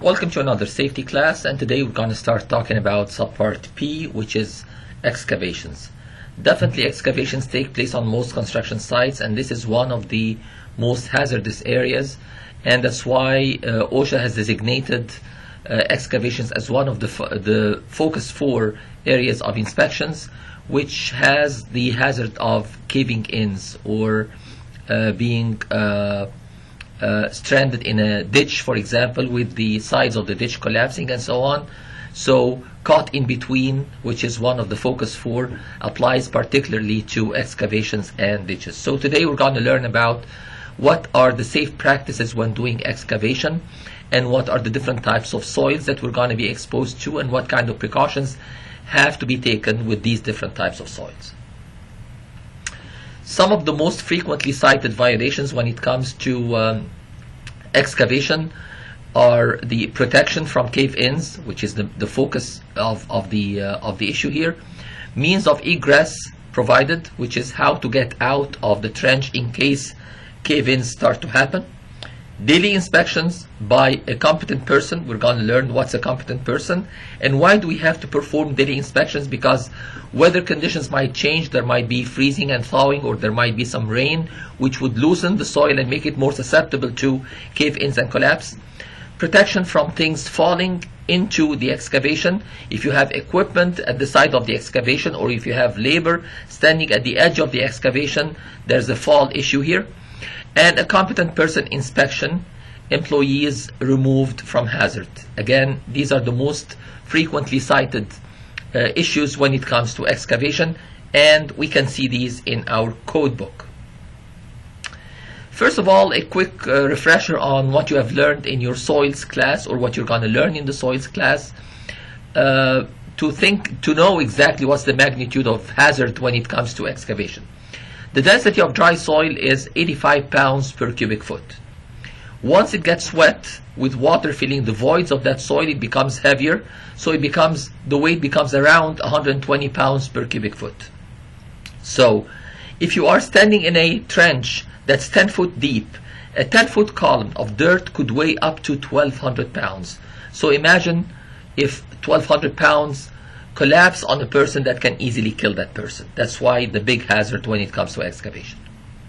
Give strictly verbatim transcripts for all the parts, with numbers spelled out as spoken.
Welcome to another safety class, and today we're going to start talking about subpart P, which is excavations. Definitely excavations take place on most construction sites, and this is one of the most hazardous areas, and that's why uh, OSHA has designated uh, excavations as one of the, fo the focus four areas of inspections, which has the hazard of caving-ins or uh, being uh, Uh, stranded in a ditch, for example, with the sides of the ditch collapsing and so on. So caught in between, which is one of the focus four, applies particularly to excavations and ditches. So today we're going to learn about what are the safe practices when doing excavation, and what are the different types of soils that we're going to be exposed to, and what kind of precautions have to be taken with these different types of soils. Some of the most frequently cited violations when it comes to um, excavation are the protection from cave-ins, which is the, the focus of, of, the, uh, of the issue here. Means of egress provided, which is how to get out of the trench in case cave-ins start to happen. Daily inspections by a competent person. We're going to learn what's a competent person and why do we have to perform daily inspections, because weather conditions might change. There might be freezing and thawing, or there might be some rain which would loosen the soil and make it more susceptible to cave-ins and collapse. Protection from things falling into the excavation. If you have equipment at the side of the excavation, or if you have labor standing at the edge of the excavation, there's a fall issue here. And a competent person inspection, employees removed from hazard. Again, these are the most frequently cited uh, issues when it comes to excavation, and we can see these in our code book. First of all, a quick uh, refresher on what you have learned in your soils class, or what you're going to learn in the soils class, uh, to think, to know exactly what's the magnitude of hazard when it comes to excavation. The density of dry soil is eighty-five pounds per cubic foot. Once it gets wet with water filling the voids of that soil, it becomes heavier, so it becomes, the weight becomes around one hundred twenty pounds per cubic foot. So if you are standing in a trench that's ten foot deep, a ten foot column of dirt could weigh up to twelve hundred pounds. So imagine if twelve hundred pounds collapse on a person, that can easily kill that person. That's why the big hazard when it comes to excavation.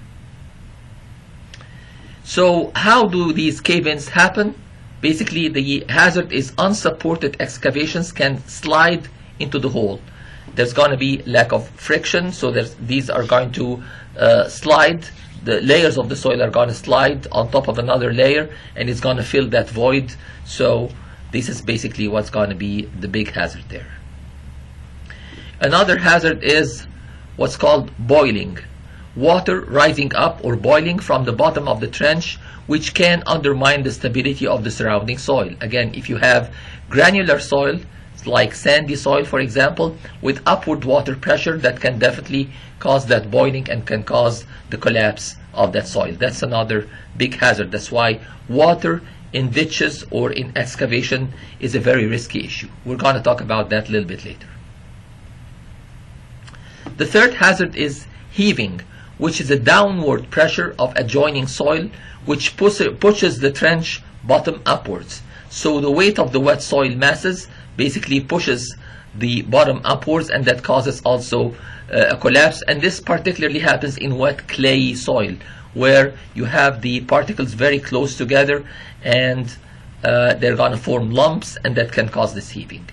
So how do these cave-ins happen? Basically, the hazard is unsupported excavations can slide into the hole. There's going to be lack of friction, so there's, these are going to uh, slide. The layers of the soil are going to slide on top of another layer, and it's going to fill that void. So this is basically what's going to be the big hazard there. Another hazard is what's called boiling. Water rising up or boiling from the bottom of the trench, which can undermine the stability of the surrounding soil. Again, if you have granular soil, like sandy soil for example, with upward water pressure, that can definitely cause that boiling and can cause the collapse of that soil. That's another big hazard. That's why water in ditches or in excavation is a very risky issue. We're going to talk about that a little bit later. The third hazard is heaving, which is a downward pressure of adjoining soil, which pushes the trench bottom upwards. So the weight of the wet soil masses basically pushes the bottom upwards, and that causes also uh, a collapse. And this particularly happens in wet clayey soil, where you have the particles very close together, and uh, they're going to form lumps, and that can cause this heaving.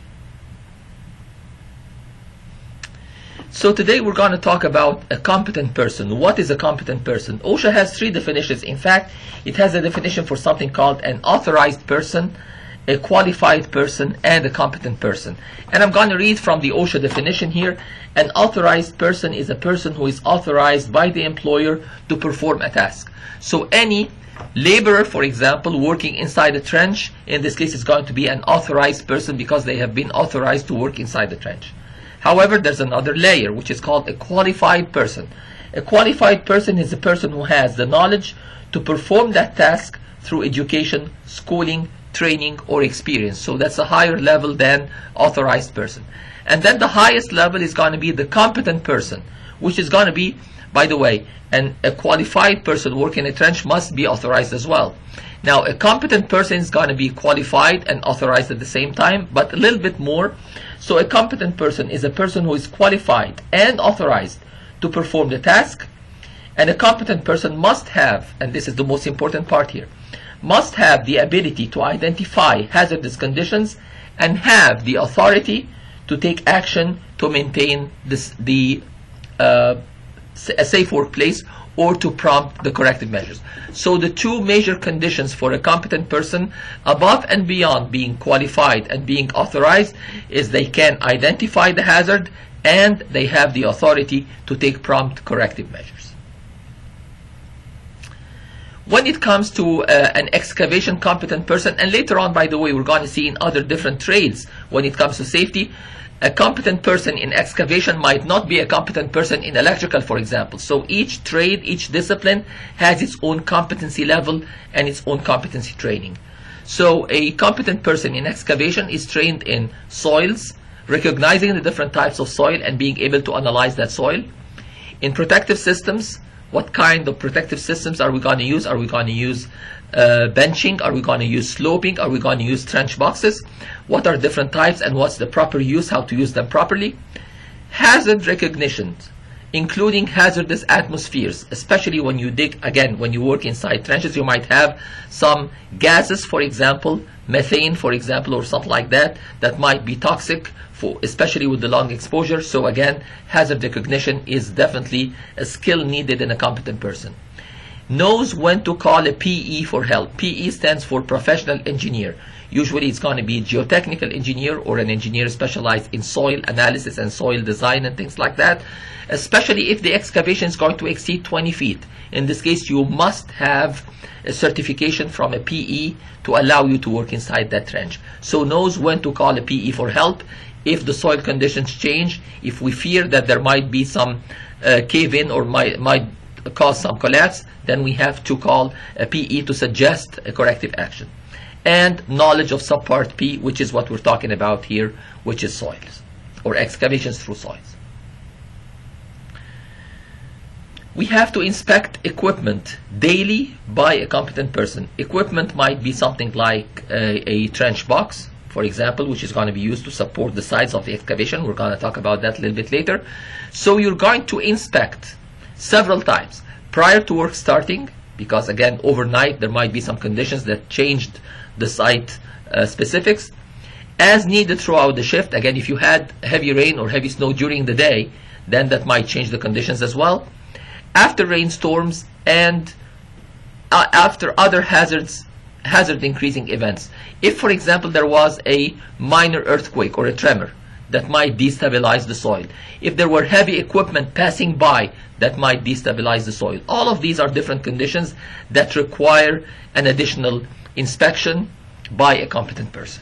So today we're going to talk about a competent person. What is a competent person? OSHA has three definitions. In fact, it has a definition for something called an authorized person, a qualified person, and a competent person. And I'm going to read from the OSHA definition here. An authorized person is a person who is authorized by the employer to perform a task. So any laborer, for example, working inside a trench, in this case is going to be an authorized person because they have been authorized to work inside the trench. However, there's another layer, which is called a qualified person. A qualified person is a person who has the knowledge to perform that task through education, schooling, training, or experience. So that's a higher level than authorized person. And then the highest level is going to be the competent person, which is going to be By the way, and a qualified person working in a trench must be authorized as well. Now, a competent person is going to be qualified and authorized at the same time, but a little bit more. So a competent person is a person who is qualified and authorized to perform the task. And a competent person must have, and this is the most important part here, must have the ability to identify hazardous conditions and have the authority to take action to maintain this, the uh, a safe workplace, or to prompt the corrective measures. So the two major conditions for a competent person, above and beyond being qualified and being authorized, is they can identify the hazard and they have the authority to take prompt corrective measures. When it comes to uh, an excavation competent person, and later on, by the way, we're going to see in other different trades when it comes to safety, a competent person in excavation might not be a competent person in electrical, for example. So each trade, each discipline has its own competency level and its own competency training. So a competent person in excavation is trained in soils, recognizing the different types of soil and being able to analyze that soil. In protective systems, what kind of protective systems are we going to use? Are we going to use uh, benching? Are we going to use sloping? Are we going to use trench boxes? What are different types and what's the proper use, how to use them properly? Hazard recognition, including hazardous atmospheres, especially when you dig, again, when you work inside trenches, you might have some gases, for example, methane, for example, or something like that, that might be toxic, for, especially with the long exposure. So again, hazard recognition is definitely a skill needed in a competent person. Knows when to call a P E for help. P E stands for professional engineer. Usually it's going to be a geotechnical engineer or an engineer specialized in soil analysis and soil design and things like that, especially if the excavation is going to exceed twenty feet. In this case, you must have a certification from a P E to allow you to work inside that trench. So knows when to call a P E for help if the soil conditions change, if we fear that there might be some uh, cave-in or might, might cause some collapse, then we have to call a P E to suggest a corrective action. And knowledge of subpart P, which is what we're talking about here, which is soils or excavations through soils. We have to inspect equipment daily by a competent person. Equipment might be something like a, a trench box, for example, which is going to be used to support the sides of the excavation. We're going to talk about that a little bit later. So you're going to inspect several times prior to work starting, because again, overnight there might be some conditions that changed the site uh, specifics. As needed throughout the shift, again, if you had heavy rain or heavy snow during the day, then that might change the conditions as well. After rainstorms and uh, after other hazards, hazard increasing events. If, for example, there was a minor earthquake or a tremor that might destabilize the soil. If there were heavy equipment passing by that might destabilize the soil. All of these are different conditions that require an additional inspection by a competent person.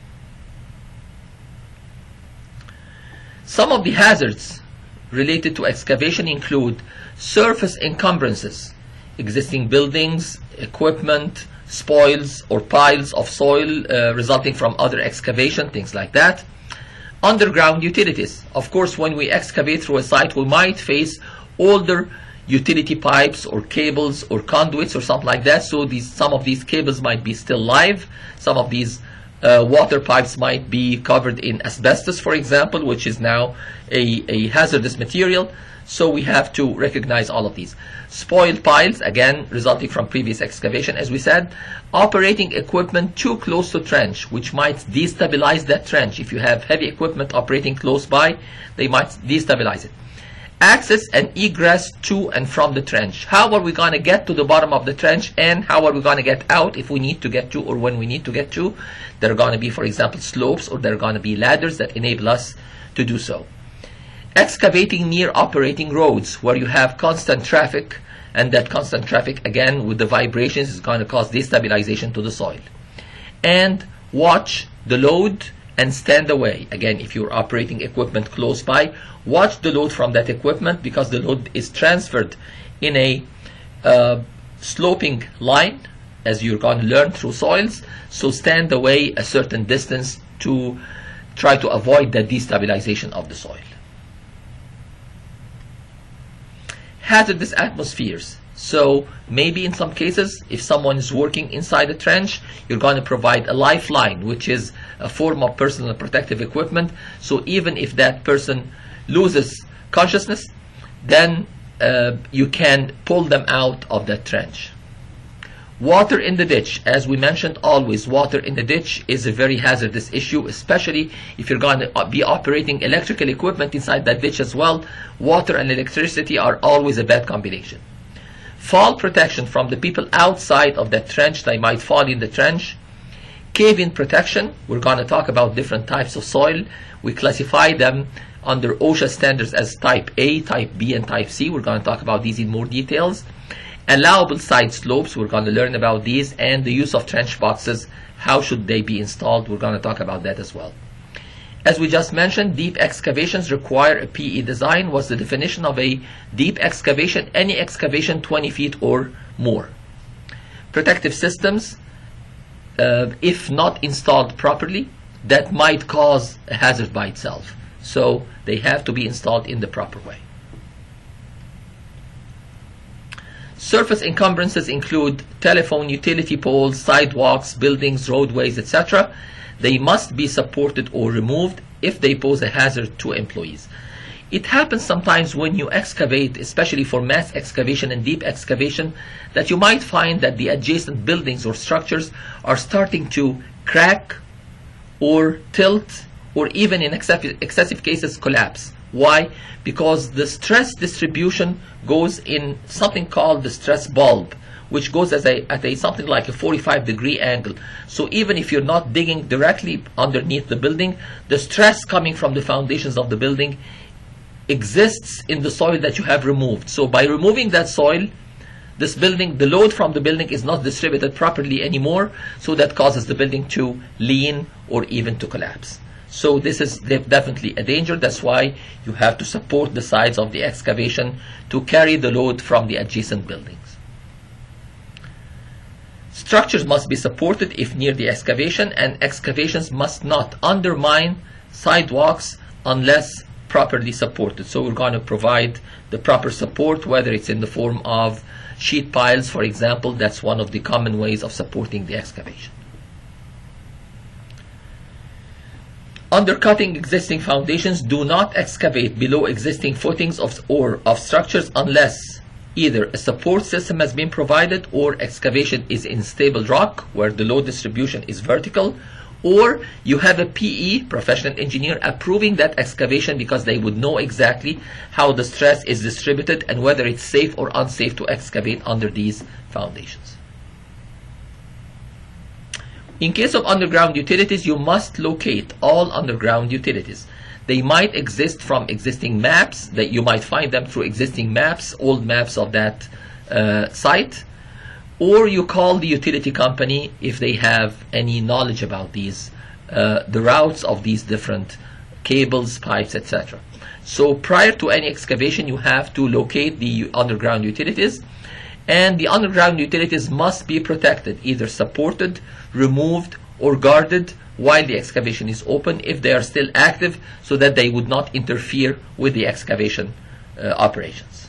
Some of the hazards related to excavation include surface encumbrances, existing buildings, equipment, spoils or piles of soil uh, resulting from other excavation, things like that. Underground utilities. Of course, when we excavate through a site, we might face older utility pipes or cables or conduits or something like that. So these, some of these cables might be still live. Some of these uh, water pipes might be covered in asbestos, for example, which is now a, a hazardous material. So we have to recognize all of these. Spoiled piles, again, resulting from previous excavation, as we said. Operating equipment too close to trench, which might destabilize that trench. If you have heavy equipment operating close by, they might destabilize it. Access and egress to and from the trench. How are we going to get to the bottom of the trench, and how are we going to get out if we need to get to, or when we need to get to? There are going to be, for example, slopes, or there are going to be ladders that enable us to do so. Excavating near operating roads where you have constant traffic, and that constant traffic, again, with the vibrations, is going to cause destabilization to the soil. And watch the load and stand away. Again, if you're operating equipment close by, watch the load from that equipment, because the load is transferred in a uh, sloping line, as you're going to learn through soils. So stand away a certain distance to try to avoid the destabilization of the soil. hazardous atmospheres. So maybe in some cases, if someone is working inside a trench, you're going to provide a lifeline, which is a form of personal protective equipment. So even if that person loses consciousness, then uh, you can pull them out of that trench. Water in the ditch, as we mentioned, always water in the ditch is a very hazardous issue, especially if you're going to be operating electrical equipment inside that ditch as well. Water and electricity are always a bad combination. Fall protection from the people outside of that trench, they might fall in the trench. Cave-in protection, we're going to talk about different types of soil. We classify them under OSHA standards as type A, type B, and type C. We're going to talk about these in more details. Allowable side slopes, we're going to learn about these, and the use of trench boxes, how should they be installed, we're going to talk about that as well. As we just mentioned, deep excavations require a P E design. What's the definition of a deep excavation? Any excavation twenty feet or more. Protective systems, uh, if not installed properly, that might cause a hazard by itself. So they have to be installed in the proper way. Surface encumbrances include telephone, utility poles, sidewalks, buildings, roadways, et cetera. They must be supported or removed if they pose a hazard to employees. It happens sometimes when you excavate, especially for mass excavation and deep excavation, that you might find that the adjacent buildings or structures are starting to crack or tilt, or even in excessive, excessive cases collapse. Why? Because the stress distribution goes in something called the stress bulb, which goes as a, at a something like a forty-five degree angle. So even if you're not digging directly underneath the building, the stress coming from the foundations of the building exists in the soil that you have removed. So by removing that soil, this building, the load from the building is not distributed properly anymore, so that causes the building to lean or even to collapse. So this is definitely a danger. That's why you have to support the sides of the excavation to carry the load from the adjacent buildings. Structures must be supported if near the excavation, and excavations must not undermine sidewalks unless properly supported. So we're going to provide the proper support, whether it's in the form of sheet piles, for example. That's one of the common ways of supporting the excavation. Undercutting existing foundations. Do not excavate below existing footings of, or of structures unless either a support system has been provided, or excavation is in stable rock where the load distribution is vertical, or you have a P E, professional engineer, approving that excavation because they would know exactly how the stress is distributed and whether it's safe or unsafe to excavate under these foundations. In case of underground utilities, you must locate all underground utilities. They might exist from existing maps, that you might find them through existing maps, old maps of that uh, site, or you call the utility company if they have any knowledge about these, uh, the routes of these different cables, pipes, et cetera. So prior to any excavation, you have to locate the underground utilities, and the underground utilities must be protected, either supported, removed, or guarded while the excavation is open if they are still active, so that they would not interfere with the excavation uh, operations.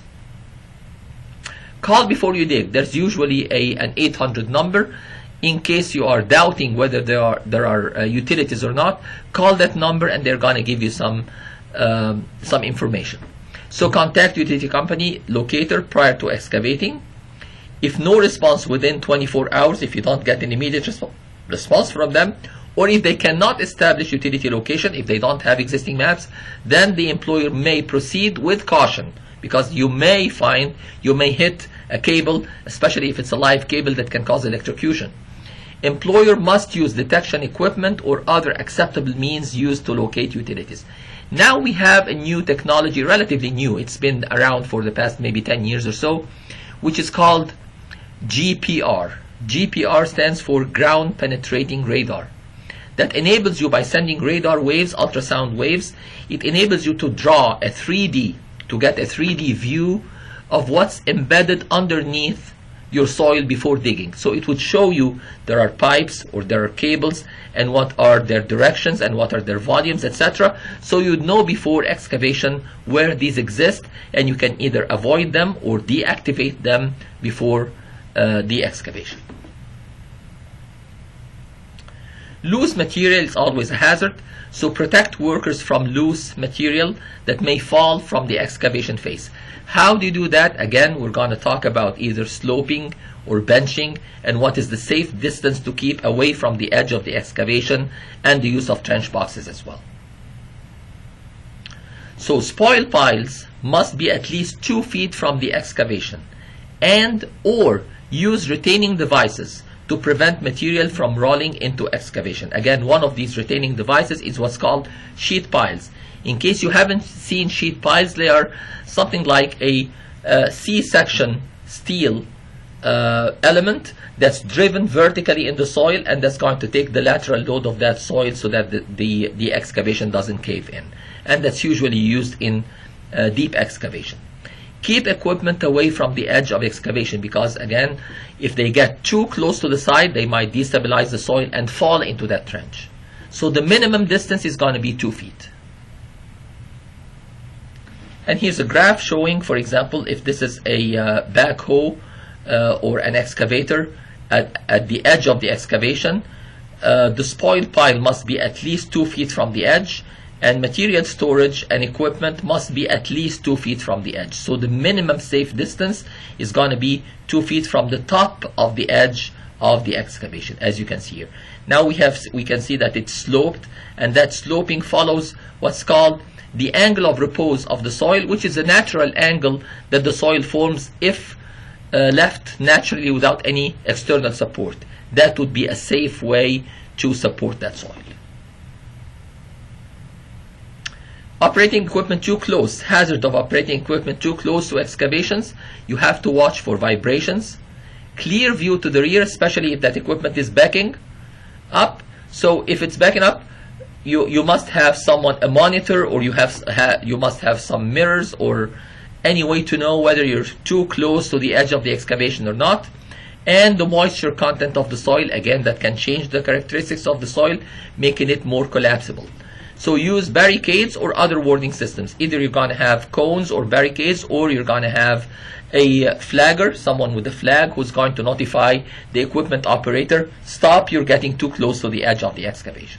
Call before you dig. There's usually a, an eight hundred number. In case you are doubting whether there are, there are uh, utilities or not, call that number and they're going to give you some, um, some information. So contact utility company locator prior to excavating. If no response within twenty-four hours, if you don't get an immediate resp response from them, or if they cannot establish utility location, if they don't have existing maps, then the employer may proceed with caution, because you may find, you may hit a cable, especially if it's a live cable that can cause electrocution. Employer must use detection equipment or other acceptable means used to locate utilities. Now we have a new technology, relatively new, it's been around for the past maybe ten years or so, which is called G P R. G P R stands for ground penetrating radar. That enables you, by sending radar waves, ultrasound waves, it enables you to draw a three D, to get a three D view of what's embedded underneath your soil before digging. So it would show you there are pipes or there are cables and what are their directions and what are their volumes, et cetera. So you'd know before excavation where these exist, and you can either avoid them or deactivate them before uh, the excavation. Loose material is always a hazard, so protect workers from loose material that may fall from the excavation phase. How do you do that? Again, we're going to talk about either sloping or benching and what is the safe distance to keep away from the edge of the excavation, and the use of trench boxes as well. So spoil piles must be at least two feet from the excavation, and or use retaining devices to prevent material from rolling into excavation. Again, one of these retaining devices is what's called sheet piles. In case you haven't seen sheet piles, they are something like a uh, C-section steel uh, element that's driven vertically in the soil, and that's going to take the lateral load of that soil so that the, the, the excavation doesn't cave in. And that's usually used in uh, deep excavation. Keep equipment away from the edge of excavation because, again, if they get too close to the side, they might destabilize the soil and fall into that trench. So the minimum distance is going to be two feet. And here's a graph showing, for example, if this is a uh, backhoe uh, or an excavator at, at the edge of the excavation, uh, the spoil pile must be at least two feet from the edge, and material storage and equipment must be at least two feet from the edge. So the minimum safe distance is going to be two feet from the top of the edge of the excavation, as you can see here. Now we have we can see that it's sloped, and that sloping follows what's called the angle of repose of the soil, which is a natural angle that the soil forms if uh, left naturally without any external support. That would be a safe way to support that soil. Operating equipment too close. Hazard of operating equipment too close to excavations. You have to watch for vibrations. Clear view to the rear, especially if that equipment is backing up. So if it's backing up, you you must have someone, a monitor, or you have ha, you must have some mirrors or any way to know whether you're too close to the edge of the excavation or not. And the moisture content of the soil, again, that can change the characteristics of the soil, making it more collapsible. So use barricades or other warning systems. Either you're going to have cones or barricades, or you're going to have a flagger, someone with a flag who's going to notify the equipment operator, stop, you're getting too close to the edge of the excavation.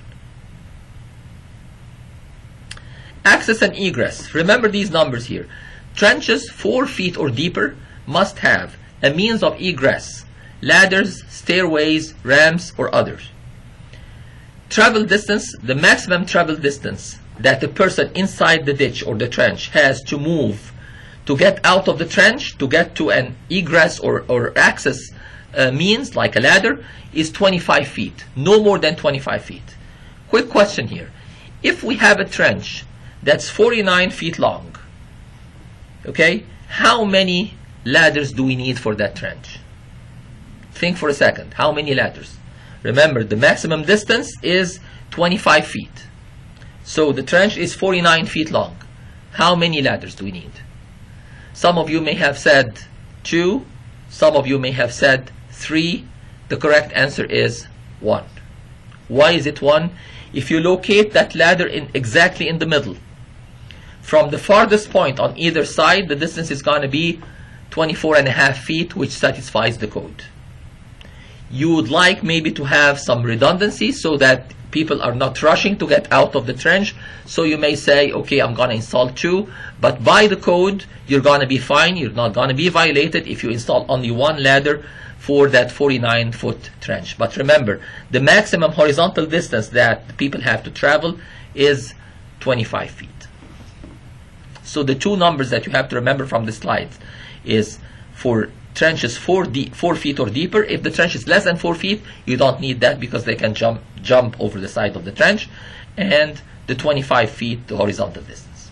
Access and egress. Remember these numbers here. Trenches four feet or deeper must have a means of egress, ladders, stairways, ramps, or others. Travel distance, the maximum travel distance that a person inside the ditch or the trench has to move to get out of the trench, to get to an egress or, or access uh, means like a ladder, is twenty-five feet, no more than twenty-five feet. Quick question here. If we have a trench that's forty-nine feet long, okay, how many ladders do we need for that trench? Think for a second. How many ladders? Remember, the maximum distance is twenty-five feet. So the trench is forty-nine feet long. How many ladders do we need? Some of you may have said two. Some of you may have said three. The correct answer is one. Why is it one? If you locate that ladder in exactly in the middle, from the farthest point on either side, the distance is going to be twenty-four and a half feet, which satisfies the code. You would like maybe to have some redundancy so that people are not rushing to get out of the trench. So you may say, okay, I'm going to install two, but by the code, you're going to be fine. You're not going to be violated if you install only one ladder for that forty-nine foot trench. But remember, the maximum horizontal distance that people have to travel is twenty-five feet. So the two numbers that you have to remember from the slides is for trenches four, deep, four feet or deeper. If the trench is less than four feet, you don't need that because they can jump jump over the side of the trench, and the twenty-five feet the horizontal distance.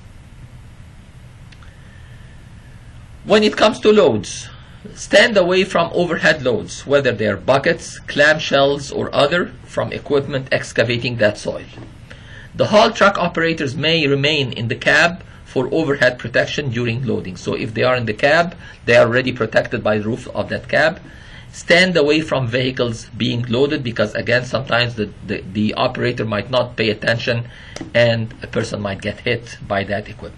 When it comes to loads, stand away from overhead loads, whether they're buckets, clamshells, or other, from equipment excavating that soil. The haul truck operators may remain in the cab for overhead protection during loading. So if they are in the cab, they are already protected by the roof of that cab. Stand away from vehicles being loaded, because again, sometimes the, the, the operator might not pay attention and a person might get hit by that equipment.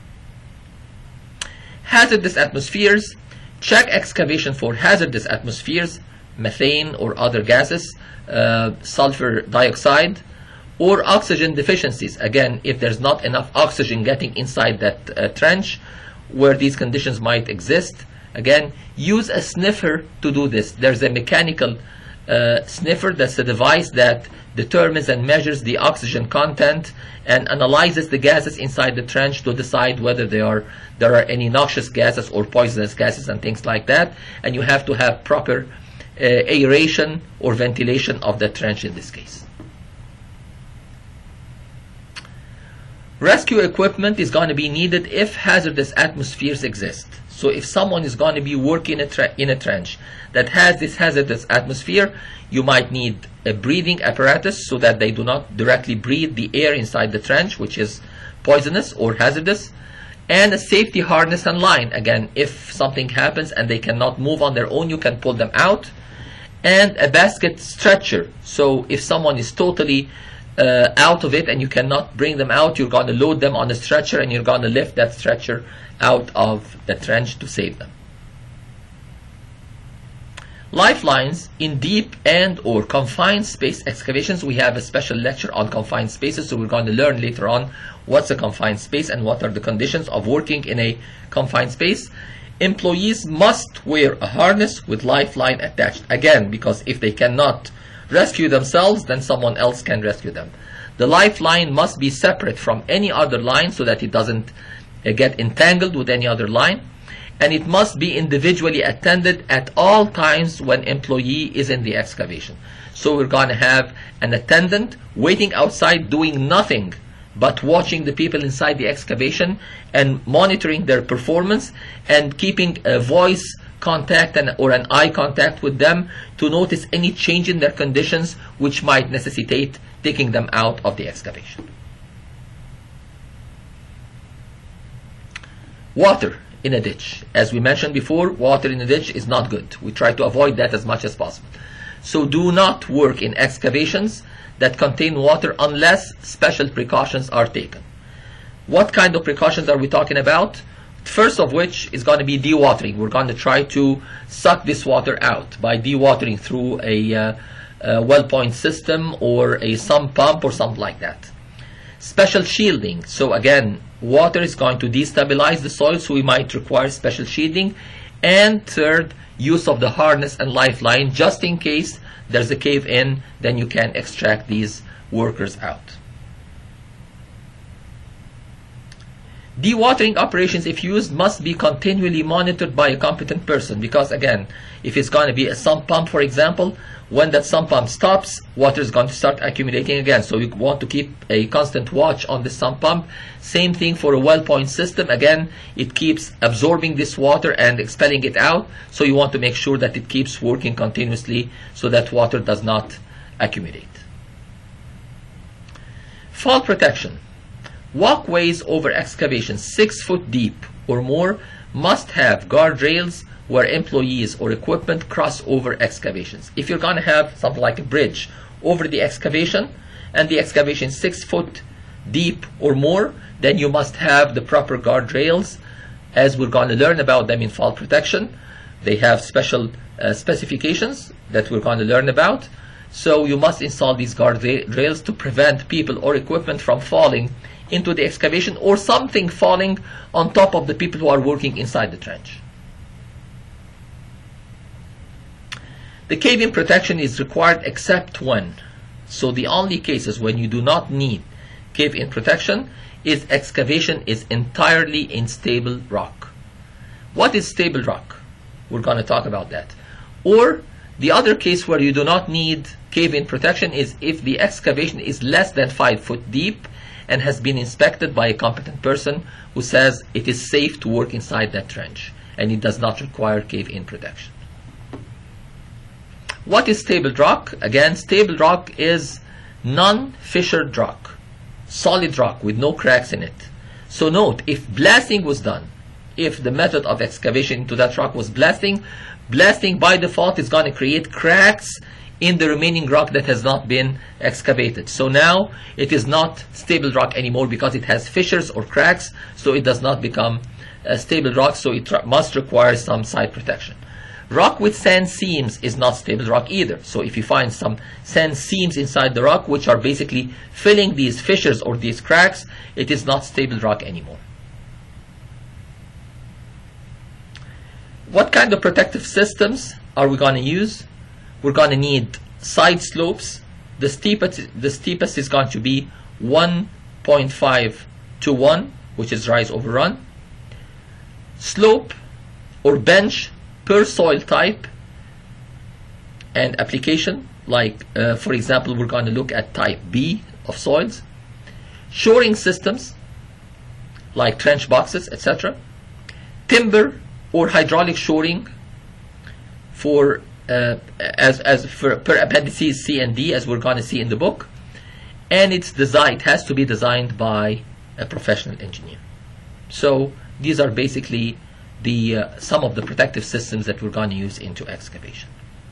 Hazardous atmospheres. Check excavation for hazardous atmospheres, methane or other gases, uh, sulfur dioxide, or oxygen deficiencies. Again, if there's not enough oxygen getting inside that uh, trench where these conditions might exist, again, use a sniffer to do this. There's a mechanical uh, sniffer. That's a device that determines and measures the oxygen content and analyzes the gases inside the trench to decide whether they are, there are any noxious gases or poisonous gases and things like that. And you have to have proper uh, aeration or ventilation of the trench in this case. Rescue equipment is going to be needed if hazardous atmospheres exist. So if someone is going to be working in a, in a trench that has this hazardous atmosphere, you might need a breathing apparatus so that they do not directly breathe the air inside the trench, which is poisonous or hazardous, and a safety harness and line. Again, if something happens and they cannot move on their own, you can pull them out, and a basket stretcher. So if someone is totally Uh, out of it and you cannot bring them out, you're going to load them on a stretcher and you're going to lift that stretcher out of the trench to save them. Lifelines in deep and or confined space excavations. We have a special lecture on confined spaces, so we're going to learn later on what's a confined space and what are the conditions of working in a confined space. Employees must wear a harness with lifeline attached. Again, because if they cannot rescue themselves, then someone else can rescue them. The lifeline must be separate from any other line so that it doesn't uh, get entangled with any other line, and it must be individually attended at all times when employee is in the excavation. So we're going to have an attendant waiting outside doing nothing but watching the people inside the excavation and monitoring their performance and keeping a voice contact and or an eye contact with them to notice any change in their conditions which might necessitate taking them out of the excavation. Water in a ditch. As we mentioned before, water in a ditch is not good. We try to avoid that as much as possible. So do not work in excavations that contain water unless special precautions are taken. What kind of precautions are we talking about? First of which is going to be dewatering. We're going to try to suck this water out by dewatering through a, uh, a well point system or a sump pump or something like that. Special shielding. So again, water is going to destabilize the soil, so we might require special shielding. And third, use of the harness and lifeline, just in case there's a cave in, then you can extract these workers out. Dewatering operations, if used, must be continually monitored by a competent person, because again, if it's going to be a sump pump, for example, when that sump pump stops, water is going to start accumulating again. So you want to keep a constant watch on the sump pump. Same thing for a well point system. Again, it keeps absorbing this water and expelling it out. So you want to make sure that it keeps working continuously so that water does not accumulate. Fall protection. Walkways over excavations six foot deep or more must have guardrails where employees or equipment cross over excavations. If you're going to have something like a bridge over the excavation and the excavation is six foot deep or more, then you must have the proper guardrails, as we're going to learn about them in fall protection. They have special uh, specifications that we're going to learn about. So you must install these guardrails to prevent people or equipment from falling into the excavation or something falling on top of the people who are working inside the trench. The cave-in protection is required except when. So the only cases when you do not need cave-in protection is excavation is entirely in stable rock. What is stable rock? We're going to talk about that. Or the other case where you do not need cave-in protection is if the excavation is less than five foot deep and has been inspected by a competent person who says it is safe to work inside that trench and it does not require cave-in protection. What is stable rock? Again, stable rock is non-fissured rock, solid rock with no cracks in it. So note, if blasting was done, if the method of excavation into that rock was blasting, blasting by default is going to create cracks in the remaining rock that has not been excavated. So now it is not stable rock anymore because it has fissures or cracks, so it does not become a stable rock, so it must require some side protection. Rock with sand seams is not stable rock either. So if you find some sand seams inside the rock which are basically filling these fissures or these cracks, it is not stable rock anymore. What kind of protective systems are we going to use? We're going to need side slopes. The steepest, the steepest is going to be one point five to one, which is rise over run. Slope or bench per soil type and application, like uh, for example we're going to look at type B of soils. Shoring systems like trench boxes, et cetera. Timber or hydraulic shoring for uh, as, as for per appendices C and D, as we're going to see in the book, and it's designed, it has to be designed by a professional engineer. So these are basically the uh, some of the protective systems that we're going to use into excavation.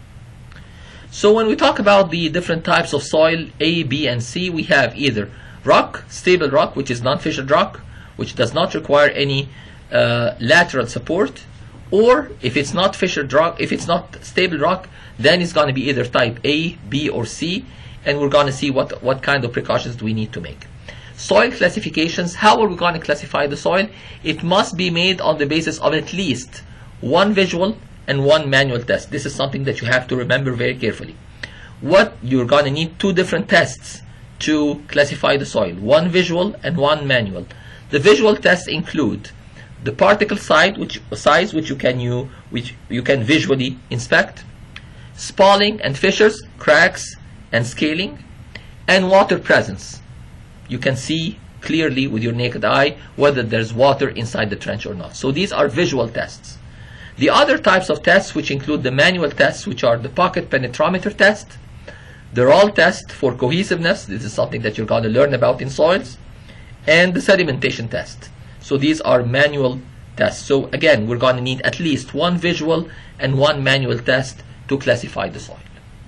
So when we talk about the different types of soil A, B, and C, we have either rock, stable rock, which is non-fissured rock, which does not require any uh, lateral support, or if it's not fissured rock, if it's not stable rock, then it's going to be either type A, B, or C, and we're going to see what what kind of precautions do we need to make. Soil classifications, how are we going to classify the soil? It must be made on the basis of at least one visual and one manual test. This is something that you have to remember very carefully. What you're going to need two different tests to classify the soil, one visual and one manual. The visual tests include the particle size, which size which you can you which you can visually inspect, spalling and fissures, cracks and scaling, and water presence. You can see clearly with your naked eye whether there's water inside the trench or not. So these are visual tests. The other types of tests, which include the manual tests, which are the pocket penetrometer test, the roll test for cohesiveness, this is something that you're going to learn about in soils, and the sedimentation test. So these are manual tests. So again, we're going to need at least one visual and one manual test to classify the soil.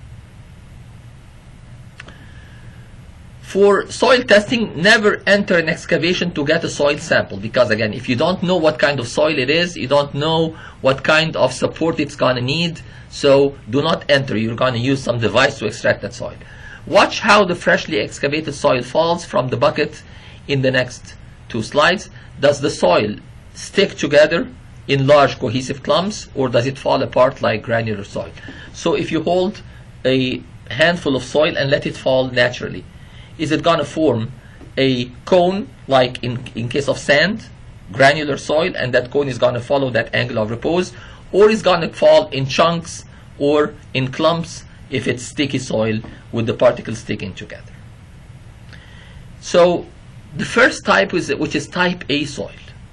For soil testing, never enter an excavation to get a soil sample, because again, if you don't know what kind of soil it is, you don't know what kind of support it's going to need, so do not enter. You're going to use some device to extract that soil. Watch how the freshly excavated soil falls from the bucket in the next two slides. Does the soil stick together in large cohesive clumps, or does it fall apart like granular soil? So if you hold a handful of soil and let it fall naturally, is it going to form a cone like in, in case of sand, granular soil, and that cone is going to follow that angle of repose, or is going to fall in chunks or in clumps if it's sticky soil with the particles sticking together? So the first type is, which is type A soil.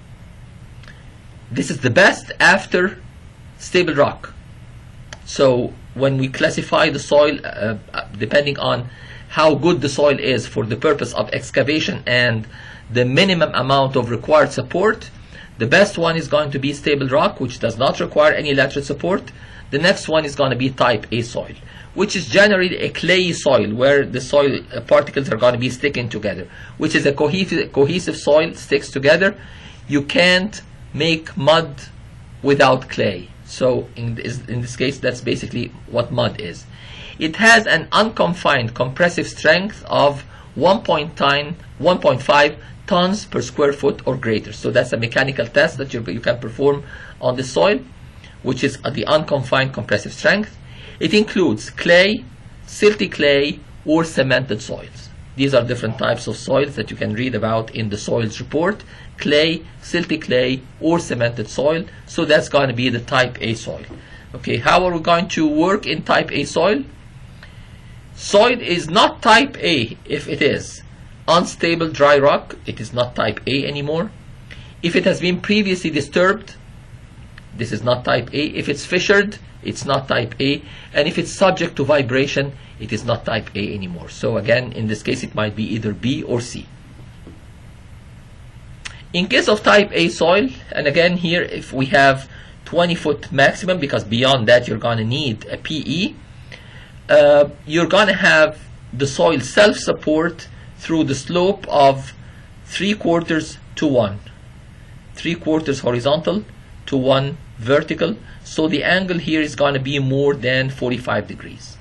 This is the best after stable rock. So when we classify the soil, uh, depending on how good the soil is for the purpose of excavation and the minimum amount of required support, the best one is going to be stable rock, which does not require any lateral support. The next one is going to be type A soil, which is generally a clayey soil where the soil uh, particles are going to be sticking together, which is a cohesive, cohesive soil, sticks together. You can't make mud without clay. So in this, in this case, that's basically what mud is. It has an unconfined compressive strength of one point five tons per square foot or greater. So that's a mechanical test that you, you can perform on the soil, which is the unconfined compressive strength. It includes clay, silty clay, or cemented soils. These are different types of soils that you can read about in the soils report: clay, silty clay, or cemented soil. So that's going to be the type A soil. Okay, how are we going to work in type A soil? Soil is not type A if it is unstable dry rock. It is not type A anymore. If it has been previously disturbed, this is not type A. If it's fissured, it's not type A. And if it's subject to vibration, it is not type A anymore. So again, in this case, it might be either B or C. In case of type A soil, and again here if we have twenty foot maximum, because beyond that you're going to need a P E, uh, you're going to have the soil self-support through the slope of three quarters to one. Three quarters horizontal to one vertical. So the angle here is going to be more than forty-five degrees.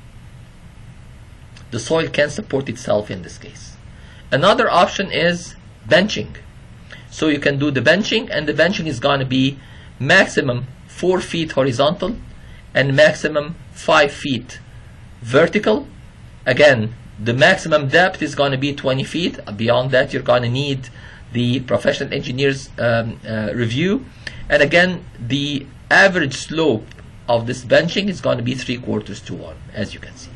The soil can support itself in this case. Another option is benching. So you can do the benching, and the benching is going to be maximum four feet horizontal and maximum five feet vertical. Again, the maximum depth is going to be twenty feet. Beyond that, you're going to need the professional engineer's um, uh, review. And again, the average slope of this benching is going to be three quarters to one, as you can see.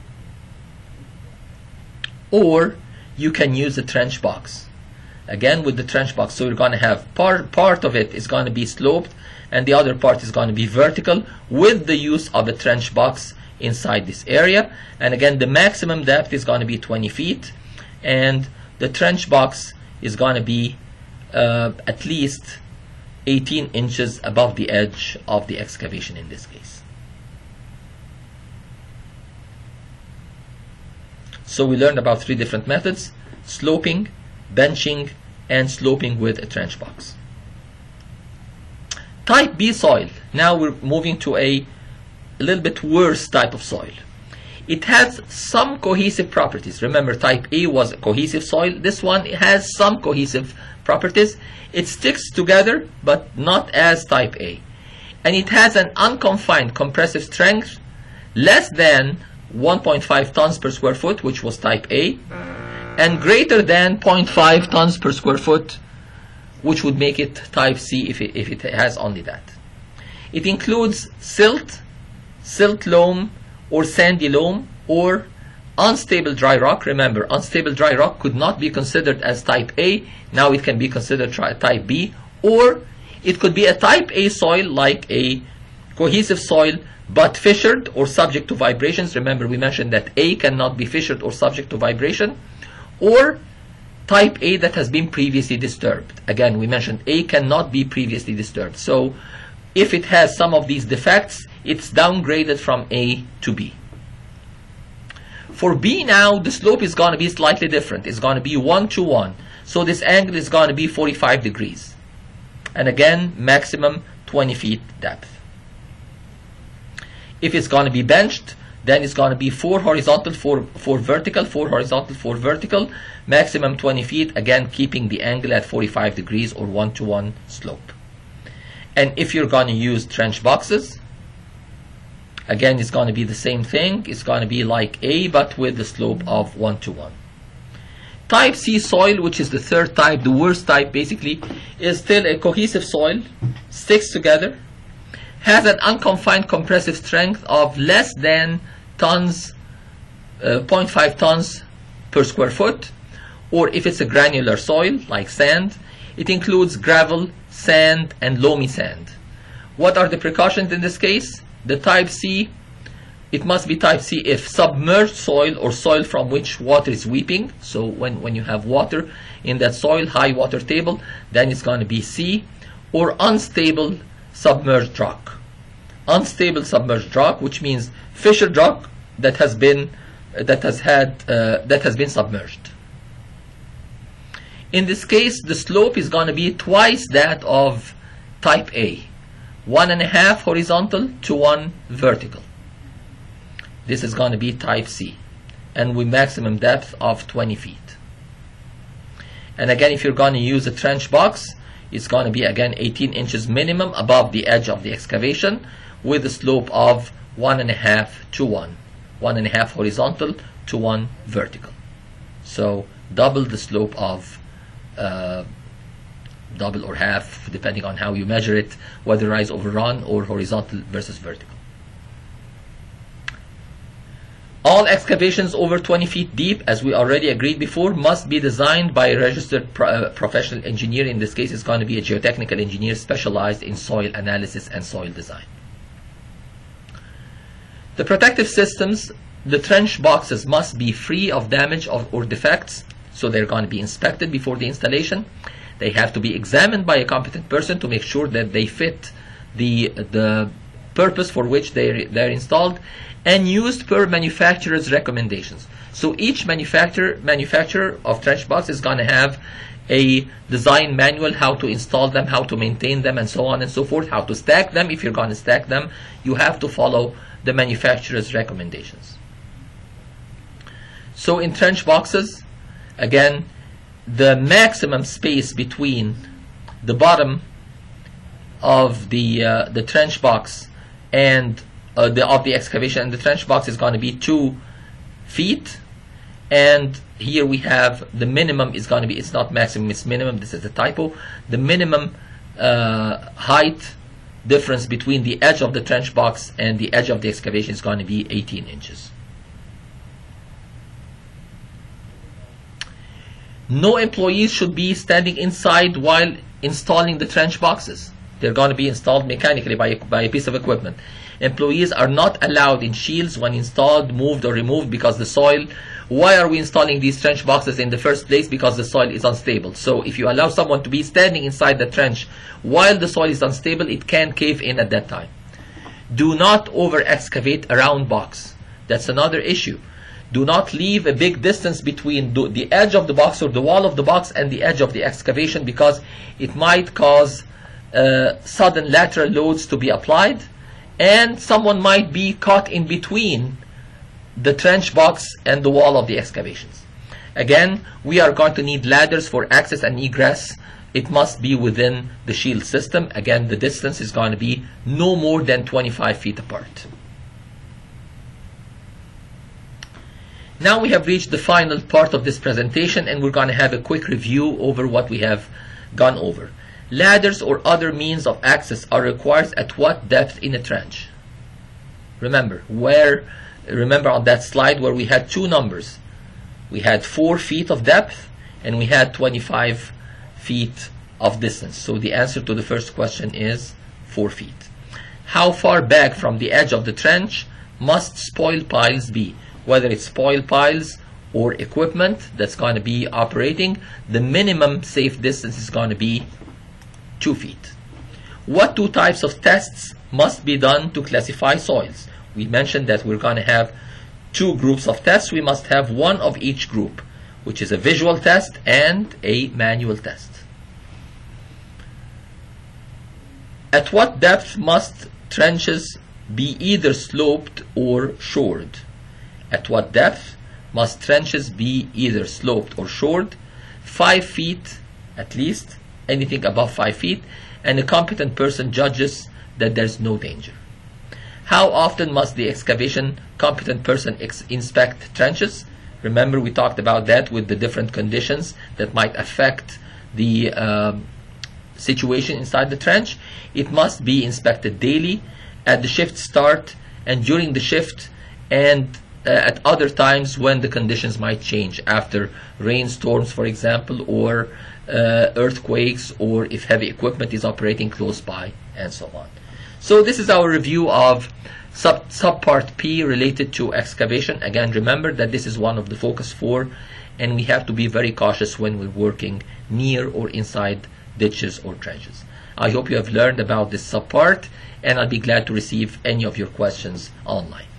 Or you can use a trench box. Again, with the trench box, so you're going to have part, part of it is going to be sloped and the other part is going to be vertical, with the use of a trench box inside this area. And again, the maximum depth is going to be twenty feet, and the trench box is going to be uh, at least eighteen inches above the edge of the excavation in this case. So we learned about three different methods: sloping, benching, and sloping with a trench box. Type B soil. Now we're moving to a, a little bit worse type of soil. It has some cohesive properties. Remember, type A was a cohesive soil. This one has some cohesive properties. It sticks together, but not as type A. And it has an unconfined compressive strength less than one point five tons per square foot, which was type A, and greater than zero point five tons per square foot, which would make it type C if it, if it has only that. It includes silt, silt loam, or sandy loam, or unstable dry rock. Remember, unstable dry rock could not be considered as type A. Now it can be considered type B. Or it could be a type A soil, like a cohesive soil, but fissured or subject to vibrations. Remember, we mentioned that A cannot be fissured or subject to vibration. Or type A that has been previously disturbed. Again, we mentioned A cannot be previously disturbed. So if it has some of these defects, it's downgraded from A to B. For B now, the slope is going to be slightly different. It's going to be one to one. So this angle is going to be forty-five degrees. And again, maximum twenty feet depth. If it's going to be benched, then it's going to be four horizontal, four, four vertical, four horizontal, four vertical, maximum twenty feet, again keeping the angle at forty-five degrees or one to one slope. And if you're going to use trench boxes, again it's going to be the same thing. It's going to be like A, but with the slope of one to one. Type C soil, which is the third type, the worst type basically, is still a cohesive soil, sticks together, has an unconfined compressive strength of less than tons, uh, zero point five tons per square foot. Or if it's a granular soil like sand, it includes gravel, sand, and loamy sand. What are the precautions in this case? The type C, it must be type C if submerged soil or soil from which water is weeping. So when, when you have water in that soil, high water table, then it's going to be C. Or unstable submerged rock. Unstable submerged rock, which means fissured rock that has been uh, that has had uh, that has been submerged. In this case, the slope is going to be twice that of type A, one and a half horizontal to one vertical. This is going to be type C, and with maximum depth of twenty feet. And again, if you're going to use a trench box, it's going to be again eighteen inches minimum above the edge of the excavation, with a slope of one and a half to one, one and a half horizontal to one vertical. So double the slope of uh, double or half, depending on how you measure it, whether rise over run or horizontal versus vertical. All excavations over twenty feet deep, as we already agreed before, must be designed by a registered pro uh, professional engineer. In this case, it's going to be a geotechnical engineer specialized in soil analysis and soil design. The protective systems, the trench boxes must be free of damage of, or defects, so they're going to be inspected before the installation. They have to be examined by a competent person to make sure that they fit the the purpose for which they they're installed, and used per manufacturer's recommendations. So each manufacturer manufacturer of trench box is going to have a design manual, how to install them, how to maintain them, and so on and so forth, how to stack them. If you're going to stack them, you have to follow the manufacturer's recommendations. So in trench boxes, again, the maximum space between the bottom of the uh, the trench box and uh, the of the excavation and the trench box is going to be two feet. And here we have the minimum is going to be, it's not maximum, it's minimum. This is a typo. The minimum uh, height difference between the edge of the trench box and the edge of the excavation is going to be eighteen inches. No employees should be standing inside while installing the trench boxes. They're going to be installed mechanically by a, by a piece of equipment. Employees are not allowed in shields when installed, moved, or removed because the soil. Why are we installing these trench boxes in the first place? Because the soil is unstable. So if you allow someone to be standing inside the trench while the soil is unstable, it can cave in at that time. Do not over excavate a round box. That's another issue. Do not leave a big distance between the edge of the box or the wall of the box and the edge of the excavation, because it might cause uh, sudden lateral loads to be applied, and someone might be caught in between the trench box and the wall of the excavations. Again, we are going to need ladders for access and egress. It must be within the shield system. Again, the distance is going to be no more than twenty-five feet apart. Now we have reached the final part of this presentation, and we're going to have a quick review over what we have gone over. Ladders or other means of access are required at what depth in a trench? Remember, where Remember on that slide where we had two numbers. We had four feet of depth and we had twenty-five feet of distance. So the answer to the first question is four feet. How far back from the edge of the trench must spoil piles be? Whether it's spoil piles or equipment that's going to be operating, the minimum safe distance is going to be two feet. What two types of tests must be done to classify soils? We mentioned that we're going to have two groups of tests. We must have one of each group, which is a visual test and a manual test. At what depth must trenches be either sloped or shored? At what depth must trenches be either sloped or shored? Five feet at least, anything above five feet, and a competent person judges that there's no danger. How often must the excavation competent person ex inspect trenches? Remember, we talked about that with the different conditions that might affect the um, situation inside the trench. It must be inspected daily, at the shift start and during the shift, and uh, at other times when the conditions might change, after rainstorms, for example, or uh, earthquakes, or if heavy equipment is operating close by, and so on. So this is our review of sub subpart P related to excavation. Again, remember that this is one of the focus four, and we have to be very cautious when we're working near or inside ditches or trenches. I hope you have learned about this subpart, and I'll be glad to receive any of your questions online.